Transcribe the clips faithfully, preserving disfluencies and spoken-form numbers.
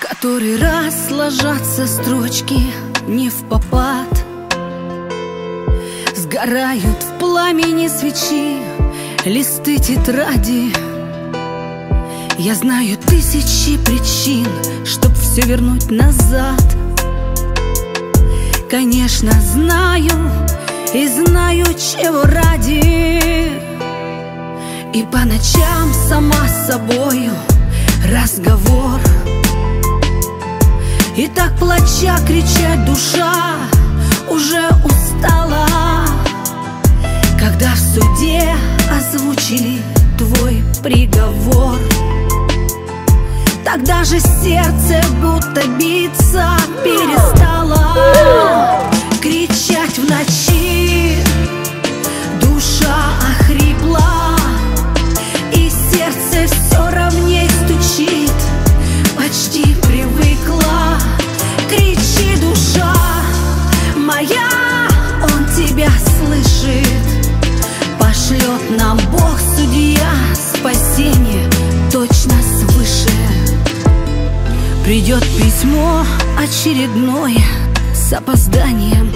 который раз ложатся строчки не впопад, сгорают в пламени свечи листы тетради. Я знаю тысячи причин, чтоб все вернуть назад. Конечно, знаю и знаю, чего ради. И по ночам сама с собою разговор. И так плача кричать душа уже устала. Когда в суде озвучили твой приговор, тогда же сердце будто биться перестало. Кричать в ночи, душа охрипла, и сердце все ровней стучит, почти привыкла. Кричи, душа моя, он тебя слышит. Пошлет нам Бог, судья, спасение точно свыше. Придет письмо очередное с опозданием.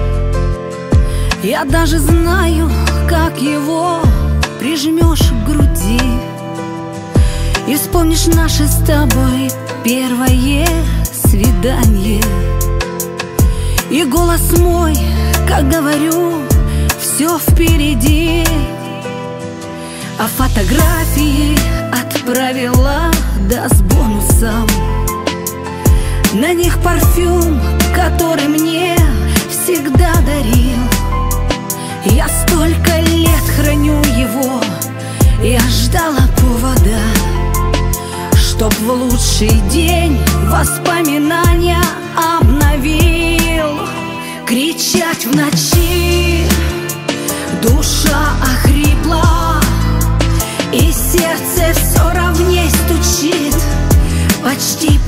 Я даже знаю, как его прижмешь к груди, и вспомнишь наше с тобой первое свидание. И голос мой, как говорю, все впереди. А фотографии отправила, да с бонусом. На них парфюм, который мне всегда дарил. Я столько лет храню его, я ждала повода, чтоб в лучший день воспоминания обновил. Кричать в ночи, душа охрипла, и сердце все ровней стучит, почти